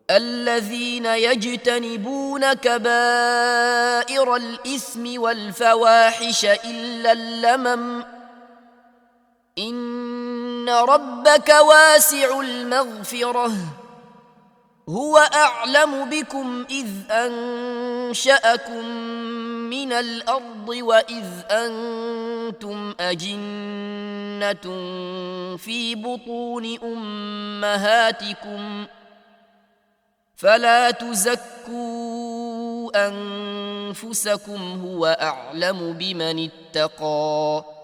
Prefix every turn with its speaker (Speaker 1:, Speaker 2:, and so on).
Speaker 1: الذين يجتنبون كبائر الإثم والفواحش إلا اللمم إن ربك واسع المغفرة هو أعلم بكم إذ أنشأكم من الأرض وإذ أنتم أجنة في بطون أمهاتكم فلا تزكوا أنفسكم هو أعلم بمن اتقى